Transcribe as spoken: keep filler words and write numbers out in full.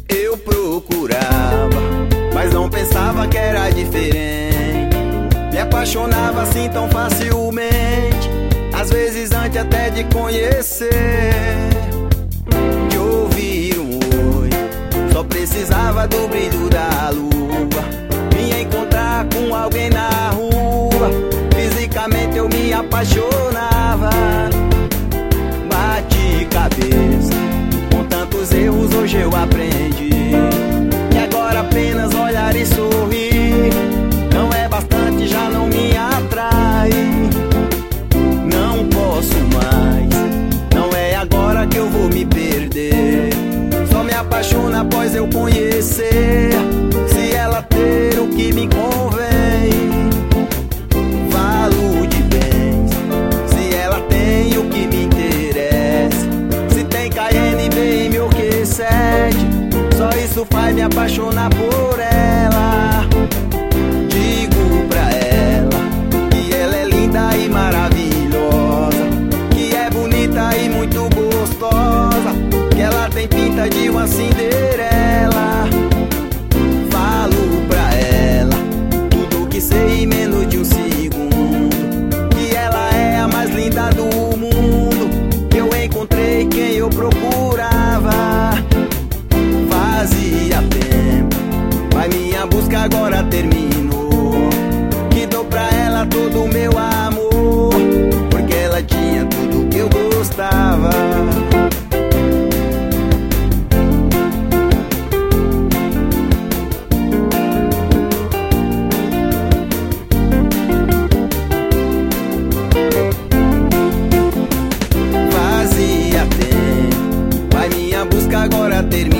Eu procurava, mas não pensava que era diferente. Me apaixonava assim tão facilmente, às vezes antes até de conhecer. De ouvir um oi, só precisava do brilho da lua. Me encontrar com alguém na rua, fisicamente eu me apaixonava. Bati cabeça, com tantos erros hoje eu aprendi que agora apenas olhar e sorrir não é bastante, já não me atrai. Não posso mais, não é agora que eu vou me perder. Só me apaixona após eu conhecer, se ela ter o que me convém. Falo de bens, se ela tem o que me interessa. Se tem K N B M ou Q sete, só isso faz me apaixonar por ela. Digo pra ela que ela é linda e maravilhosa, que é bonita e muito gostosa, que ela tem pinta de uma Cinderela. Falo pra ela tudo que sei em menos de um segundo, que ela é a mais linda do mundo. Eu encontrei quem eu procurava. Fazia tempo, mas minha busca agora terminou. Que dou pra ela todo o meu amor, porque ela tinha tudo que eu gostava. Fazia tempo, mas minha busca agora terminou.